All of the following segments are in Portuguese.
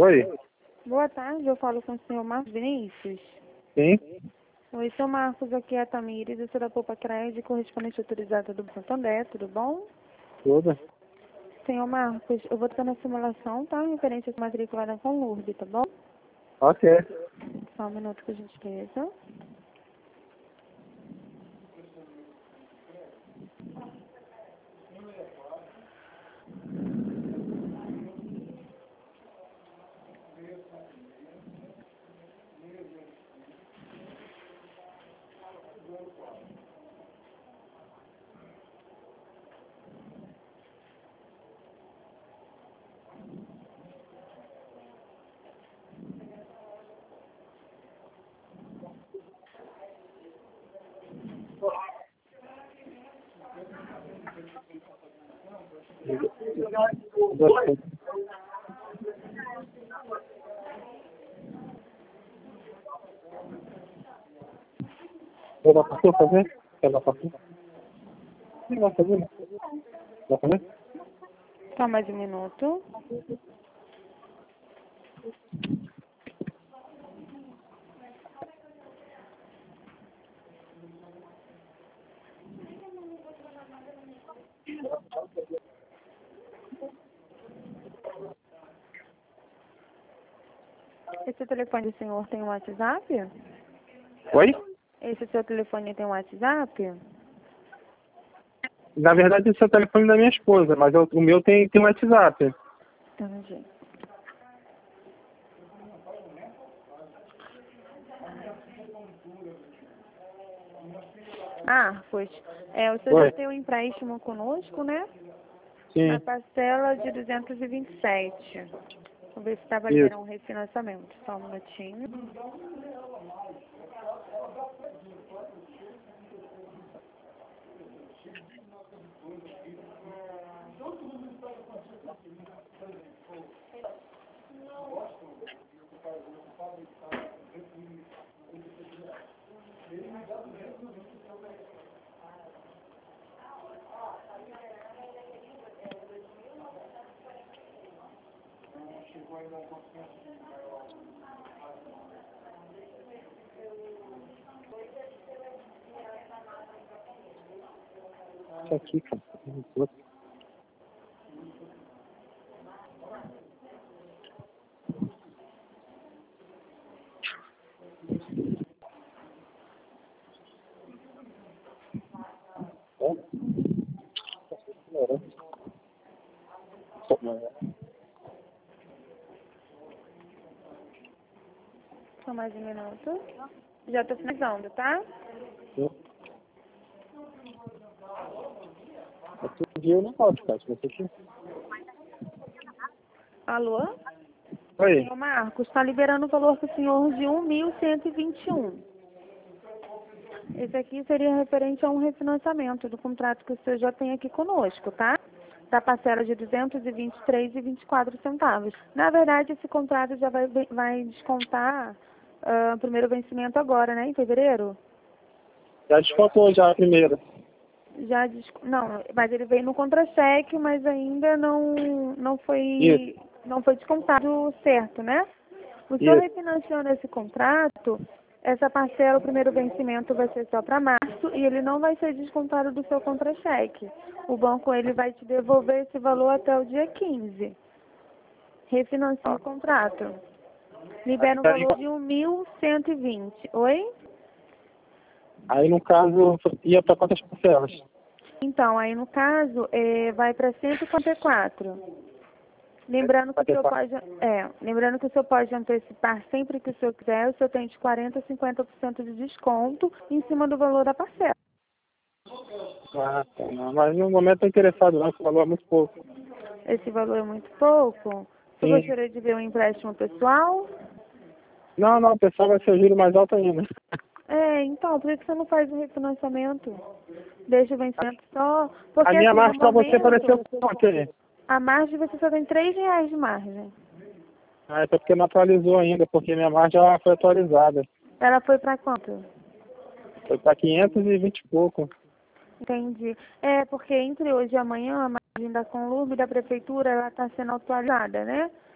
Oi? Boa tarde, eu falo com o senhor Marcos Vinícius. Sim? Oi, seu Marcos, aqui é a Tamires, eu sou da Poupa Crédito, correspondente autorizada do Santander, tudo bom? Tudo? Senhor Marcos, eu vou estar na simulação, tá? Referente à matriculada com Lourdes, tá bom? Ok. Só um minuto, por gentileza. Vai dar pra fazer? Quer dar pra fazer? Sim, vai fazer. Vai fazer? Só mais um minuto. Esse telefone do senhor tem um WhatsApp? Oi? Esse seu telefone tem um WhatsApp? Na verdade, esse é o telefone da minha esposa, mas o meu tem um WhatsApp. Entendi. Pois. O senhor Oi? já tem um empréstimo conosco, né? Sim. Na parcela de 227. Vou ver se está Isso. validando um refinanciamento. Só um minutinho. Isso aqui, cara. Só mais um minuto. Já estou finalizando, tá? Outro dia eu não posso, cara. Se você quer. Alô? Oi? Senhor Marcos, está liberando o valor para o senhor de 1.121. Esse aqui seria referente a um refinanciamento do contrato que o senhor já tem aqui conosco, tá? Da parcela de 223,24 centavos. Na verdade, esse contrato já vai descontar o primeiro vencimento agora, né? Em fevereiro? Já descontou já a primeira. Não, mas ele veio no contra-cheque, mas ainda não foi Isso. não foi descontado certo, né? O senhor Isso. refinanciando esse contrato, essa parcela, o primeiro vencimento vai ser só para março e ele não vai ser descontado do seu contra-cheque. O banco ele vai te devolver esse valor até o dia 15. Refinancia o contrato. Libera um valor de 1.120. Oi? Aí, no caso, ia para quantas parcelas? Então, aí no caso, vai para 154. Lembrando que o senhor pode antecipar sempre que o senhor quiser, o senhor tem de 40% a 50% de desconto em cima do valor da parcela. Ah, tá. Não, mas no momento estou interessado não, esse valor é muito pouco. Esse valor é muito pouco. Você Sim. gostaria de ver um empréstimo pessoal? Não, o pessoal vai ser o giro mais alto ainda. Então, por que você não faz um refinanciamento? Deixa o vencimento só. Porque A minha assim, no margem para você pareceu momento, quanto aí? a margem você só tem R$ 3 de margem. Ah, é porque não atualizou ainda, porque minha margem já foi atualizada. Ela foi para quanto? Foi para 520 e pouco. Entendi. Porque entre hoje e amanhã a margem da Conlurb da prefeitura ela está sendo atualizada, né?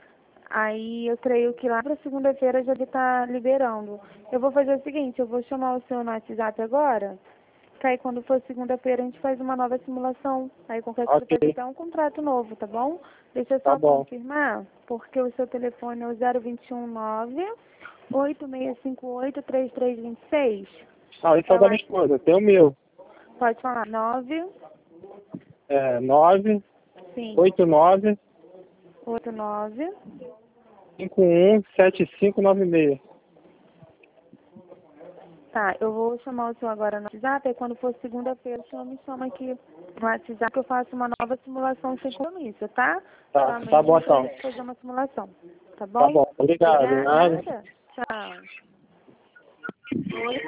Aí eu creio que lá para segunda-feira já deve estar liberando. Eu vou fazer o seguinte, eu vou chamar o seu no WhatsApp agora, que aí quando for segunda-feira a gente faz uma nova simulação. Aí qualquer coisa Ok, pode dar um contrato novo, tá bom? Deixa eu tá só bom. confirmar, porque o seu telefone é o 021-9-8658-3326. Ah, isso é o É da minha lá, esposa. Tem o meu. pode falar, 9, É 9 sim, 89 89. 51 7596. Tá, eu vou chamar o senhor agora no WhatsApp, aí quando for segunda-feira o senhor me chama aqui no WhatsApp que eu faço uma nova simulação sem compromisso, tá? Tá Somente bom para então. gente fazer uma simulação, tá Tá bom? bom. Obrigado. Obrigada, Nada. nada. Tchau.